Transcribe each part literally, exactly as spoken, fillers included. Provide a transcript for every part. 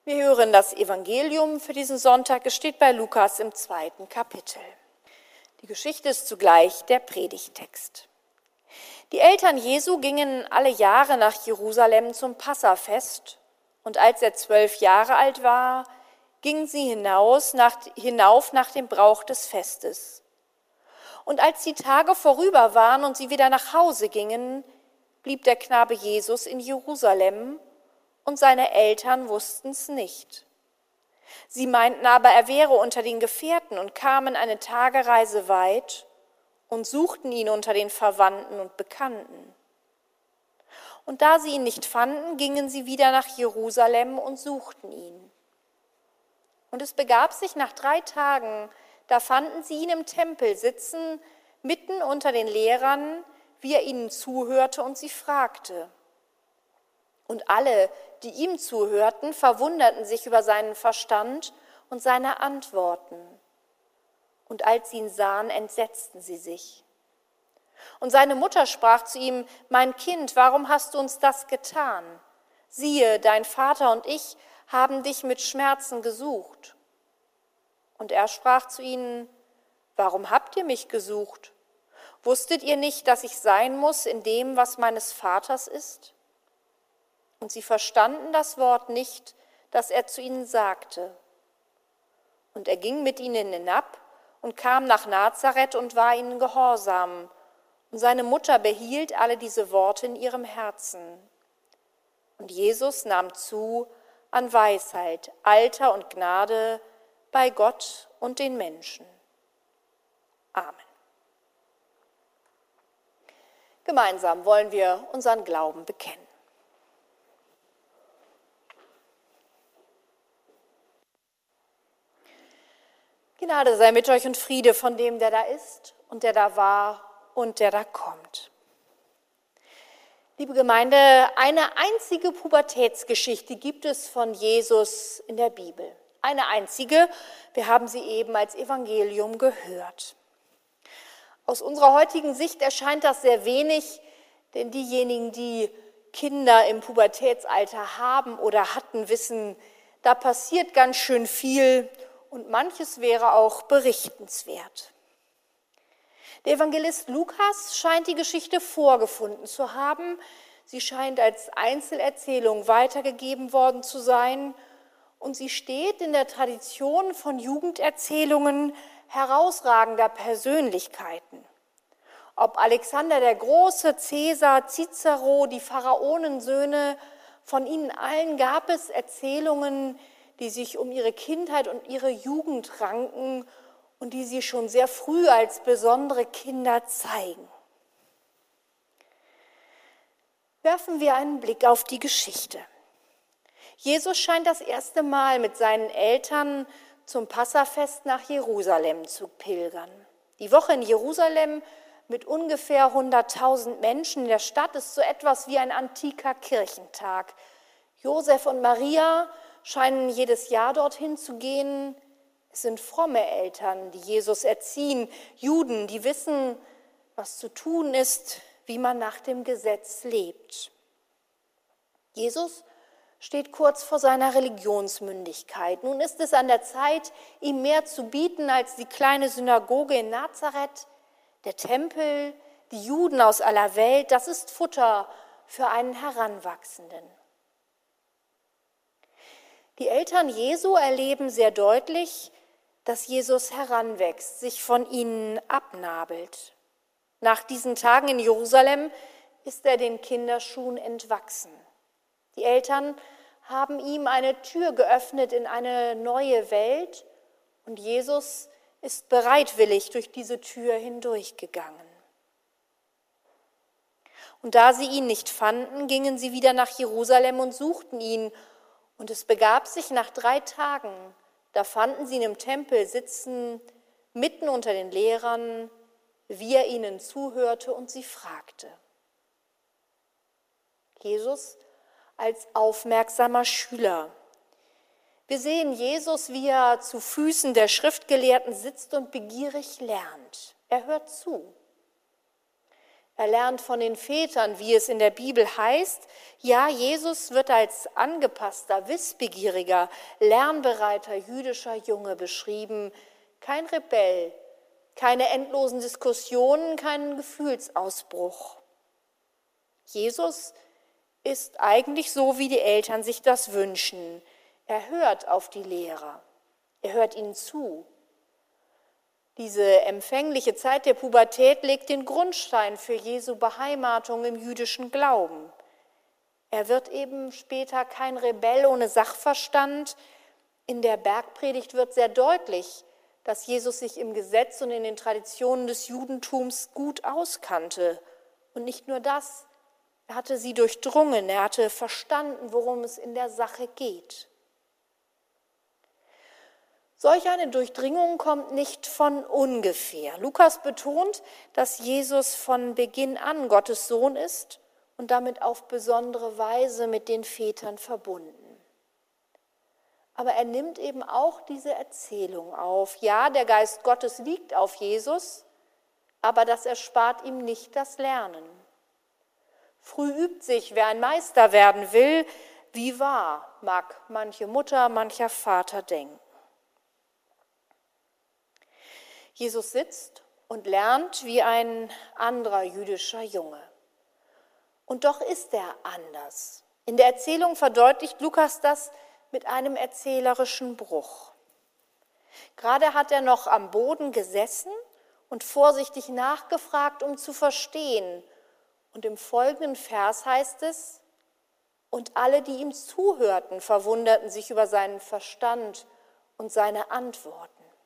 Wir hören das Evangelium für diesen Sonntag. Es steht bei Lukas im zweiten Kapitel. Die Geschichte ist zugleich der Predigttext. Die Eltern Jesu gingen alle Jahre nach Jerusalem zum Passafest, und als er zwölf Jahre alt war, gingen sie hinaus nach, hinauf nach dem Brauch des Festes. Und als die Tage vorüber waren und sie wieder nach Hause gingen, blieb der Knabe Jesus in Jerusalem, und seine Eltern wussten's nicht. Sie meinten aber, er wäre unter den Gefährten und kamen eine Tagereise weit und suchten ihn unter den Verwandten und Bekannten. Und da sie ihn nicht fanden, gingen sie wieder nach Jerusalem und suchten ihn. Und es begab sich nach drei Tagen, da fanden sie ihn im Tempel sitzen, mitten unter den Lehrern, wie er ihnen zuhörte und sie fragte. Und alle, die ihm zuhörten, verwunderten sich über seinen Verstand und seine Antworten. Und als sie ihn sahen, entsetzten sie sich. Und seine Mutter sprach zu ihm: Mein Kind, warum hast du uns das getan? Siehe, dein Vater und ich haben dich mit Schmerzen gesucht. Und er sprach zu ihnen: Warum habt ihr mich gesucht? Wusstet ihr nicht, dass ich sein muss in dem, was meines Vaters ist? Und sie verstanden das Wort nicht, das er zu ihnen sagte. Und er ging mit ihnen hinab und kam nach Nazareth und war ihnen gehorsam. Und seine Mutter behielt alle diese Worte in ihrem Herzen. Und Jesus nahm zu an Weisheit, Alter und Gnade bei Gott und den Menschen. Amen. Gemeinsam wollen wir unseren Glauben bekennen. Gnade sei mit euch und Friede von dem, der da ist und der da war und der da kommt. Liebe Gemeinde, eine einzige Pubertätsgeschichte gibt es von Jesus in der Bibel. Eine einzige, wir haben sie eben als Evangelium gehört. Aus unserer heutigen Sicht erscheint das sehr wenig, denn diejenigen, die Kinder im Pubertätsalter haben oder hatten, wissen, da passiert ganz schön viel. Und manches wäre auch berichtenswert. Der Evangelist Lukas scheint die Geschichte vorgefunden zu haben. Sie scheint als Einzelerzählung weitergegeben worden zu sein. Und sie steht in der Tradition von Jugenderzählungen herausragender Persönlichkeiten. Ob Alexander der Große, Caesar, Cicero, die Pharaonensöhne, von ihnen allen gab es Erzählungen, die sich um ihre Kindheit und ihre Jugend ranken und die sie schon sehr früh als besondere Kinder zeigen. Werfen wir einen Blick auf die Geschichte. Jesus scheint das erste Mal mit seinen Eltern zum Passafest nach Jerusalem zu pilgern. Die Woche in Jerusalem mit ungefähr hunderttausend Menschen in der Stadt ist so etwas wie ein antiker Kirchentag. Josef und Maria scheinen jedes Jahr dorthin zu gehen. Es sind fromme Eltern, die Jesus erziehen, Juden, die wissen, was zu tun ist, wie man nach dem Gesetz lebt. Jesus steht kurz vor seiner Religionsmündigkeit. Nun ist es an der Zeit, ihm mehr zu bieten als die kleine Synagoge in Nazareth, der Tempel, die Juden aus aller Welt. Das ist Futter für einen Heranwachsenden. Die Eltern Jesu erleben sehr deutlich, dass Jesus heranwächst, sich von ihnen abnabelt. Nach diesen Tagen in Jerusalem ist er den Kinderschuhen entwachsen. Die Eltern haben ihm eine Tür geöffnet in eine neue Welt und Jesus ist bereitwillig durch diese Tür hindurchgegangen. Und da sie ihn nicht fanden, gingen sie wieder nach Jerusalem und suchten ihn. Und es begab sich nach drei Tagen, da fanden sie ihn im Tempel sitzen, mitten unter den Lehrern, wie er ihnen zuhörte und sie fragte. Jesus als aufmerksamer Schüler. Wir sehen Jesus, wie er zu Füßen der Schriftgelehrten sitzt und begierig lernt. Er hört zu. Er lernt von den Vätern, wie es in der Bibel heißt. Ja, Jesus wird als angepasster, wissbegieriger, lernbereiter jüdischer Junge beschrieben. Kein Rebell, keine endlosen Diskussionen, keinen Gefühlsausbruch. Jesus ist eigentlich so, wie die Eltern sich das wünschen. Er hört auf die Lehrer, er hört ihnen zu. Diese empfängliche Zeit der Pubertät legt den Grundstein für Jesu Beheimatung im jüdischen Glauben. Er wird eben später kein Rebell ohne Sachverstand. In der Bergpredigt wird sehr deutlich, dass Jesus sich im Gesetz und in den Traditionen des Judentums gut auskannte. Und nicht nur das, er hatte sie durchdrungen, er hatte verstanden, worum es in der Sache geht. Solch eine Durchdringung kommt nicht von ungefähr. Lukas betont, dass Jesus von Beginn an Gottes Sohn ist und damit auf besondere Weise mit den Vätern verbunden. Aber er nimmt eben auch diese Erzählung auf. Ja, der Geist Gottes liegt auf Jesus, aber das erspart ihm nicht das Lernen. Früh übt sich, wer ein Meister werden will, wie wahr, mag manche Mutter, mancher Vater denken. Jesus sitzt und lernt wie ein anderer jüdischer Junge. Und doch ist er anders. In der Erzählung verdeutlicht Lukas das mit einem erzählerischen Bruch. Gerade hat er noch am Boden gesessen und vorsichtig nachgefragt, um zu verstehen. Und im folgenden Vers heißt es, und alle, die ihm zuhörten, verwunderten sich über seinen Verstand und seine Antworten.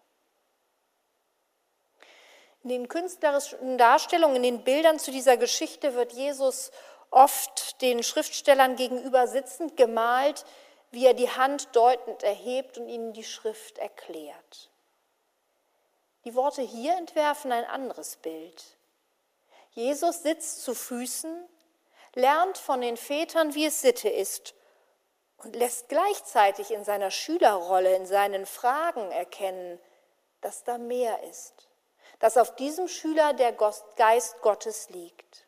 In den künstlerischen Darstellungen, in den Bildern zu dieser Geschichte wird Jesus oft den Schriftstellern gegenüber sitzend gemalt, wie er die Hand deutend erhebt und ihnen die Schrift erklärt. Die Worte hier entwerfen ein anderes Bild. Jesus sitzt zu Füßen, lernt von den Vätern, wie es Sitte ist, und lässt gleichzeitig in seiner Schülerrolle, in seinen Fragen erkennen, dass da mehr ist. Dass auf diesem Schüler der Geist Gottes liegt.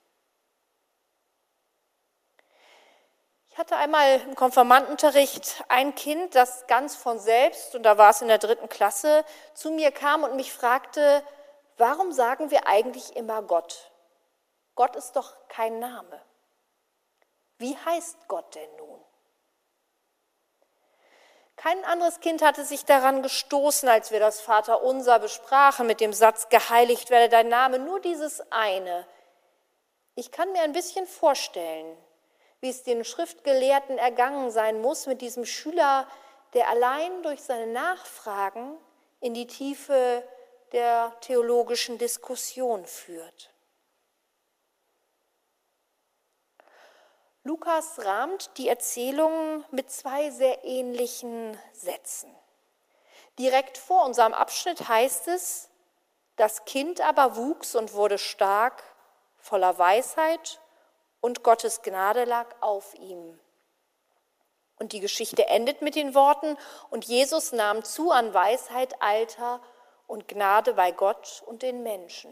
Ich hatte einmal im Konfirmandenunterricht ein Kind, das ganz von selbst, und da war es in der dritten Klasse, zu mir kam und mich fragte, warum sagen wir eigentlich immer Gott? Gott ist doch kein Name. Wie heißt Gott denn nun? Kein anderes Kind hatte sich daran gestoßen, als wir das Vaterunser besprachen mit dem Satz, geheiligt werde dein Name, nur dieses eine. Ich kann mir ein bisschen vorstellen, wie es den Schriftgelehrten ergangen sein muss mit diesem Schüler, der allein durch seine Nachfragen in die Tiefe der theologischen Diskussion führt. Lukas rahmt die Erzählung mit zwei sehr ähnlichen Sätzen. Direkt vor unserem Abschnitt heißt es, das Kind aber wuchs und wurde stark, voller Weisheit und Gottes Gnade lag auf ihm. Und die Geschichte endet mit den Worten, und Jesus nahm zu an Weisheit, Alter und Gnade bei Gott und den Menschen.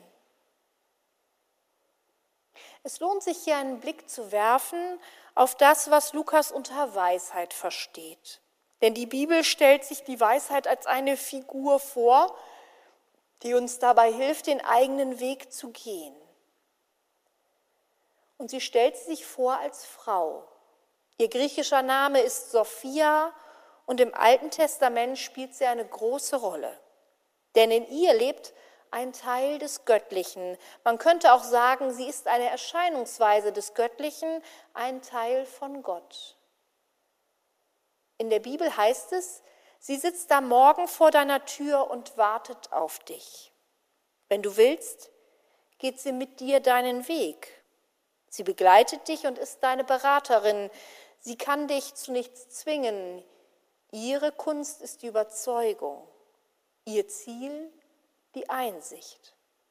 Es lohnt sich hier einen Blick zu werfen auf das, was Lukas unter Weisheit versteht. Denn die Bibel stellt sich die Weisheit als eine Figur vor, die uns dabei hilft, den eigenen Weg zu gehen. Und sie stellt sich vor als Frau. Ihr griechischer Name ist Sophia und im Alten Testament spielt sie eine große Rolle. Denn in ihr lebt ein Teil des Göttlichen. Man könnte auch sagen, sie ist eine Erscheinungsweise des Göttlichen, ein Teil von Gott. In der Bibel heißt es, sie sitzt am Morgen vor deiner Tür und wartet auf dich. Wenn du willst, geht sie mit dir deinen Weg. Sie begleitet dich und ist deine Beraterin. Sie kann dich zu nichts zwingen. Ihre Kunst ist die Überzeugung. Ihr Ziel die Einsicht.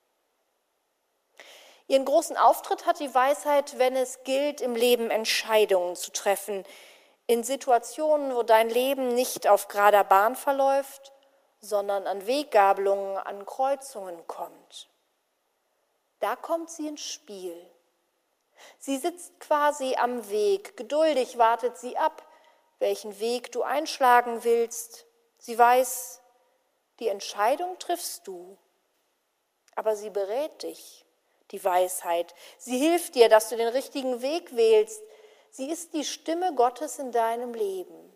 Ihren großen Auftritt hat die Weisheit, wenn es gilt, im Leben Entscheidungen zu treffen, in Situationen, wo dein Leben nicht auf gerader Bahn verläuft, sondern an Weggabelungen, an Kreuzungen kommt. Da kommt sie ins Spiel. Sie sitzt quasi am Weg, geduldig wartet sie ab, welchen Weg du einschlagen willst. Sie weiß, die Entscheidung triffst du, aber sie berät dich, die Weisheit. Sie hilft dir, dass du den richtigen Weg wählst. Sie ist die Stimme Gottes in deinem Leben.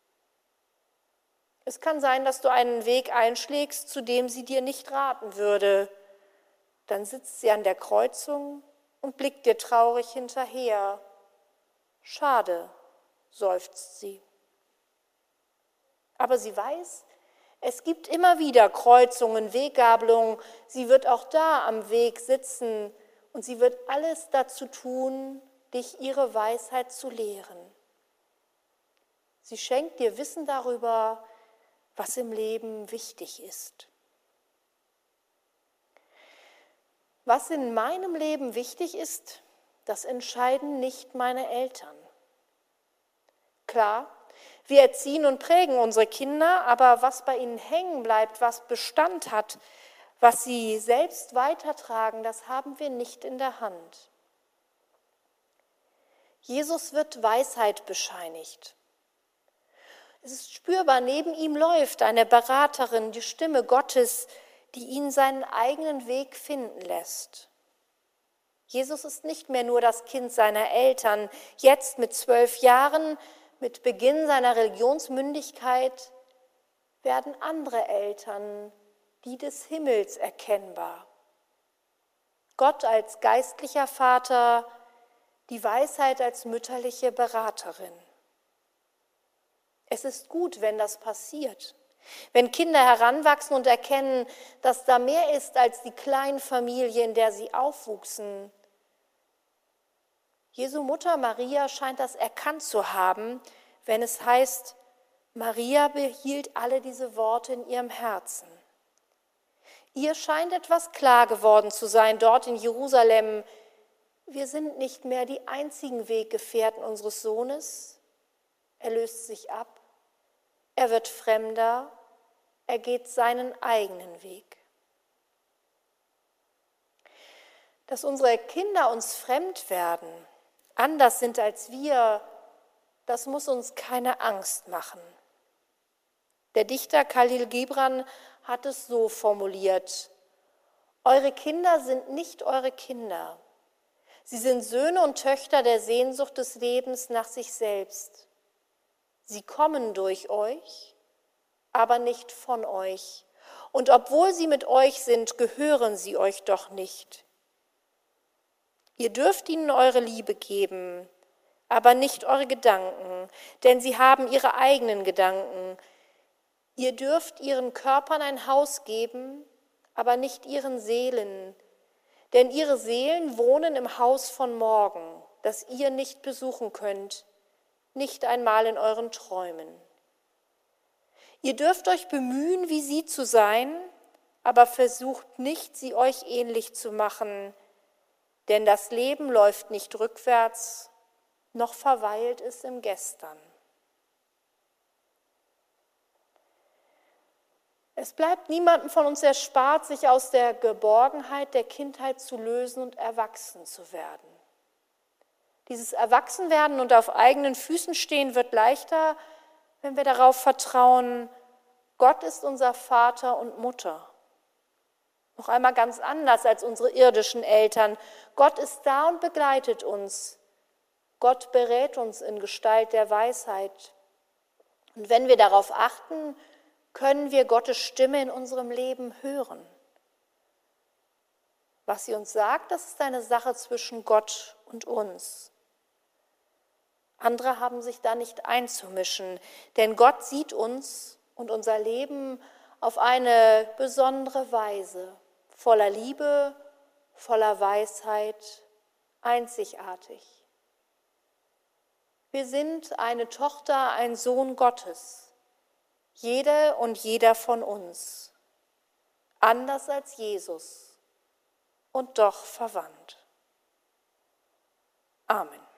Es kann sein, dass du einen Weg einschlägst, zu dem sie dir nicht raten würde. Dann sitzt sie an der Kreuzung und blickt dir traurig hinterher. Schade, seufzt sie. Aber sie weiß, es gibt immer wieder Kreuzungen, Weggabelungen. Sie wird auch da am Weg sitzen und sie wird alles dazu tun, dich ihre Weisheit zu lehren. Sie schenkt dir Wissen darüber, was im Leben wichtig ist. Was in meinem Leben wichtig ist, das entscheiden nicht meine Eltern. Klar, wir erziehen und prägen unsere Kinder, aber was bei ihnen hängen bleibt, was Bestand hat, was sie selbst weitertragen, das haben wir nicht in der Hand. Jesus wird Weisheit bescheinigt. Es ist spürbar, neben ihm läuft eine Beraterin, die Stimme Gottes, die ihn seinen eigenen Weg finden lässt. Jesus ist nicht mehr nur das Kind seiner Eltern. Jetzt mit zwölf Jahren, mit Beginn seiner Religionsmündigkeit, werden andere Eltern, die des Himmels, erkennbar. Gott als geistlicher Vater, die Weisheit als mütterliche Beraterin. Es ist gut, wenn das passiert, wenn Kinder heranwachsen und erkennen, dass da mehr ist als die Kleinfamilie, in der sie aufwuchsen. Jesu Mutter Maria scheint das erkannt zu haben, wenn es heißt, Maria behielt alle diese Worte in ihrem Herzen. Ihr scheint etwas klar geworden zu sein dort in Jerusalem. Wir sind nicht mehr die einzigen Weggefährten unseres Sohnes. Er löst sich ab, er wird Fremder, er geht seinen eigenen Weg. Dass unsere Kinder uns fremd werden, anders sind als wir, das muss uns keine Angst machen. Der Dichter Khalil Gibran hat es so formuliert: Eure Kinder sind nicht eure Kinder. Sie sind Söhne und Töchter der Sehnsucht des Lebens nach sich selbst. Sie kommen durch euch, aber nicht von euch. Und obwohl sie mit euch sind, gehören sie euch doch nicht. Ihr dürft ihnen eure Liebe geben, aber nicht eure Gedanken, denn sie haben ihre eigenen Gedanken. Ihr dürft ihren Körpern ein Haus geben, aber nicht ihren Seelen, denn ihre Seelen wohnen im Haus von morgen, das ihr nicht besuchen könnt, nicht einmal in euren Träumen. Ihr dürft euch bemühen, wie sie zu sein, aber versucht nicht, sie euch ähnlich zu machen, denn das Leben läuft nicht rückwärts, noch verweilt es im Gestern. Es bleibt niemandem von uns erspart, sich aus der Geborgenheit der Kindheit zu lösen und erwachsen zu werden. Dieses Erwachsenwerden und auf eigenen Füßen stehen wird leichter, wenn wir darauf vertrauen, Gott ist unser Vater und Mutter. Noch einmal ganz anders als unsere irdischen Eltern. Gott ist da und begleitet uns. Gott berät uns in Gestalt der Weisheit. Und wenn wir darauf achten, können wir Gottes Stimme in unserem Leben hören. Was sie uns sagt, das ist eine Sache zwischen Gott und uns. Andere haben sich da nicht einzumischen, denn Gott sieht uns und unser Leben auf eine besondere Weise, voller Liebe, voller Weisheit, einzigartig. Wir sind eine Tochter, ein Sohn Gottes, jede und jeder von uns, anders als Jesus und doch verwandt. Amen.